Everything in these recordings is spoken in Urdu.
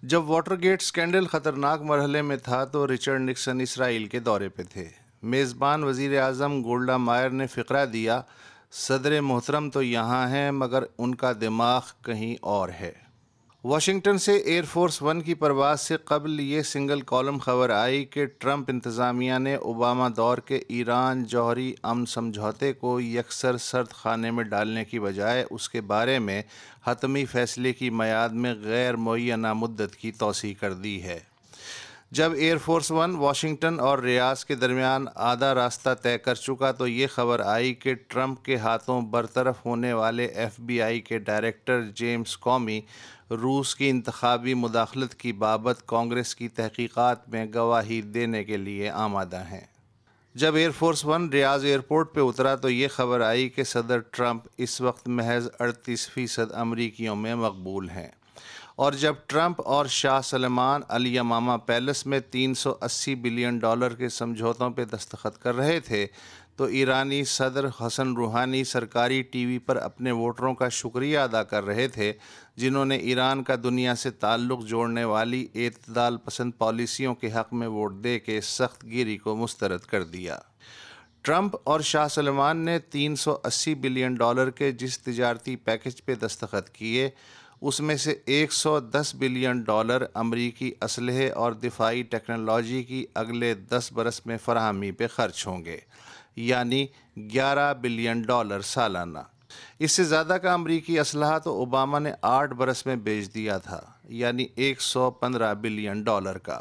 جب واٹر گیٹ سکینڈل خطرناک مرحلے میں تھا تو رچرڈ نکسن اسرائیل کے دورے پہ تھے۔ میزبان وزیر اعظم گولڈا مائر نے فقرہ دیا، صدر محترم تو یہاں ہیں مگر ان کا دماغ کہیں اور ہے۔ واشنگٹن سے ایئر فورس ون کی پرواز سے قبل یہ سنگل کالم خبر آئی کہ ٹرمپ انتظامیہ نے اوباما دور کے ایران جوہری امن سمجھوتے کو یکسر سرد خانے میں ڈالنے کی بجائے اس کے بارے میں حتمی فیصلے کی میعاد میں غیر معینہ مدت کی توسیع کر دی ہے۔ جب ایئر فورس ون واشنگٹن اور ریاض کے درمیان آدھا راستہ طے کر چکا تو یہ خبر آئی کہ ٹرمپ کے ہاتھوں برطرف ہونے والے ایف بی آئی کے ڈائریکٹر جیمز کومی روس کی انتخابی مداخلت کی بابت کانگریس کی تحقیقات میں گواہی دینے کے لیے آمادہ ہیں۔ جب air force one Riyadh airport پہ اترا تو یہ خبر آئی کہ صدر ٹرمپ اس وقت محض 38% امریکیوں میں مقبول ہیں، اور جب ٹرمپ اور شاہ سلمان الیمامہ پیلس میں $380 بلین کے سمجھوتوں پہ دستخط کر رہے تھے تو ایرانی صدر حسن روحانی سرکاری ٹی وی پر اپنے ووٹروں کا شکریہ ادا کر رہے تھے جنہوں نے ایران کا دنیا سے تعلق جوڑنے والی اعتدال پسند پالیسیوں کے حق میں ووٹ دے کے سخت گیری کو مسترد کر دیا۔ ٹرمپ اور شاہ سلمان نے $380 بلین کے جس تجارتی پیکج پہ دستخط کیے اس میں سے $110 بلین امریکی اسلحے اور دفاعی ٹیکنالوجی کی اگلے 10 برس میں فراہمی پہ خرچ ہوں گے، یعنی $11 بلین سالانہ۔ اس سے زیادہ کا امریکی اسلحہ تو اوباما نے 8 برس میں بیچ دیا تھا، یعنی $115 بلین کا۔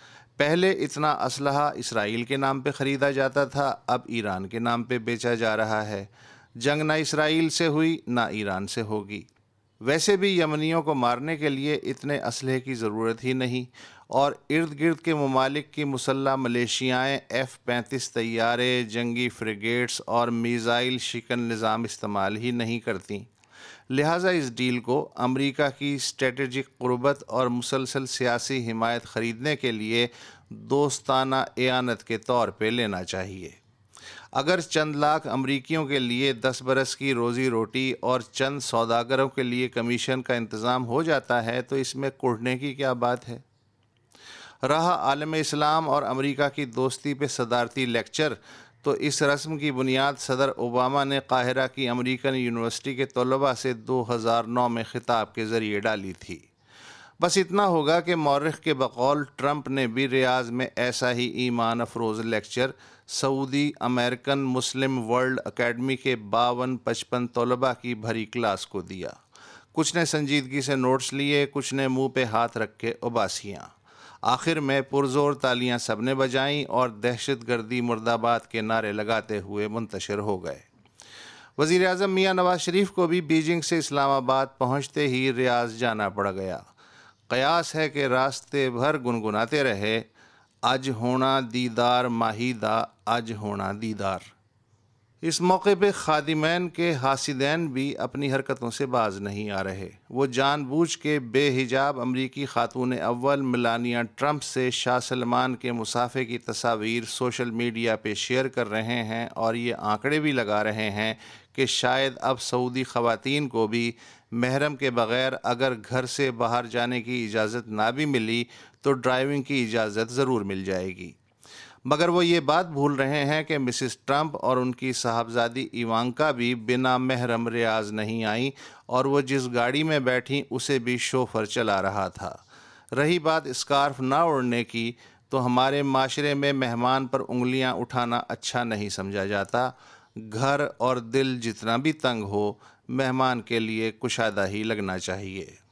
پہلے اتنا اسلحہ اسرائیل کے نام پہ خریدا جاتا تھا، اب ایران کے نام پہ بیچا جا رہا ہے۔ جنگ نہ اسرائیل سے ہوئی نہ ایران سے ہوگی۔ ویسے بھی یمنیوں کو مارنے کے لیے اتنے اسلحے کی ضرورت ہی نہیں، اور ارد گرد کے ممالک کی مسلح ملیشیائیں F-35 طیارے، جنگی فریگیٹس اور میزائل شکن نظام استعمال ہی نہیں کرتیں۔ لہٰذا اس ڈیل کو امریکہ کی اسٹریٹجک قربت اور مسلسل سیاسی حمایت خریدنے کے لیے دوستانہ اعانت کے طور پہ لینا چاہیے۔ اگر چند لاکھ امریکیوں کے لیے 10 برس کی روزی روٹی اور چند سوداگروں کے لیے کمیشن کا انتظام ہو جاتا ہے تو اس میں کوڑھنے کی کیا بات ہے؟ رہا عالم اسلام اور امریکہ کی دوستی پہ صدارتی لیکچر، تو اس رسم کی بنیاد صدر اوباما نے قاہرہ کی امریکن یونیورسٹی کے طلباء سے 2009 میں خطاب کے ذریعے ڈالی تھی۔ بس اتنا ہوگا کہ مورخ کے بقول ٹرمپ نے بھی ریاض میں ایسا ہی ایمان افروز lecture Saudi American Muslim world academy کے 52-55 طلباء کی بھری کلاس کو دیا۔ کچھ نے سنجیدگی سے نوٹس لیے، کچھ نے منہ پہ ہاتھ رکھ کے اباسیاں۔ آخر میں پرزور تالیاں سب نے بجائیں اور دہشت گردی مرد آباد کے نعرے لگاتے ہوئے منتشر ہو گئے۔ وزیر اعظم میاں نواز شریف کو بھی بیجنگ سے اسلام آباد پہنچتے ہی ریاض جانا پڑ گیا۔ قیاس ہے کہ راستے بھر گنگناتے رہے، اج ہونا دیدار ماہی دا، اج ہونا دیدار۔ اس موقع پہ خادمین کے حاسدین بھی اپنی حرکتوں سے باز نہیں آ رہے۔ وہ جان بوجھ کے بے حجاب امریکی خاتون اول میلانیا ٹرمپ سے شاہ سلمان کے مسافے کی تصاویر سوشل میڈیا پہ شیئر کر رہے ہیں، اور یہ آنکڑے بھی لگا رہے ہیں کہ شاید اب سعودی خواتین کو بھی محرم کے بغیر اگر گھر سے باہر جانے کی اجازت نہ بھی ملی تو ڈرائیونگ کی اجازت ضرور مل جائے گی۔ مگر وہ یہ بات بھول رہے ہیں کہ مسز ٹرمپ اور ان کی صاحبزادی ایوانکا بھی بنا محرم ریاض نہیں آئیں، اور وہ جس گاڑی میں بیٹھیں اسے بھی شوفر چلا رہا تھا۔ رہی بات اسکارف نہ اوڑھنے کی، تو ہمارے معاشرے میں مہمان پر انگلیاں اٹھانا اچھا نہیں سمجھا جاتا۔ گھر اور دل جتنا بھی تنگ ہو، مہمان کے لیے کشادہ ہی لگنا چاہیے۔